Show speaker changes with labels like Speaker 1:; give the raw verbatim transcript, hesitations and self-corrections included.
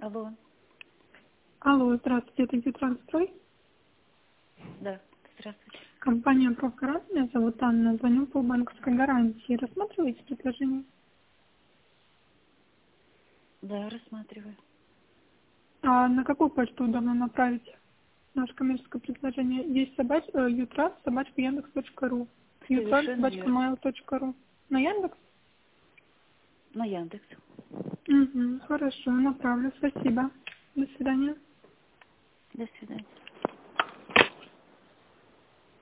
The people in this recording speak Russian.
Speaker 1: Алло.
Speaker 2: Алло, здравствуйте, это Ютранстрой?
Speaker 1: Да, здравствуйте.
Speaker 2: Компания «Профгарант», меня зовут Анна, звоню по банковской гарантии. Рассматриваете предложение?
Speaker 1: Да, рассматриваю.
Speaker 2: А на какую почту удобно направить наше коммерческое предложение? Есть собач... э, ютрас, собачка яндекс точка ру. Ютрас,
Speaker 1: Совершенно
Speaker 2: собачка
Speaker 1: верно.
Speaker 2: mail точка ру. На Яндекс?
Speaker 1: На Яндекс.
Speaker 2: Угу, хорошо, направлю, спасибо. До свидания.
Speaker 1: До свидания.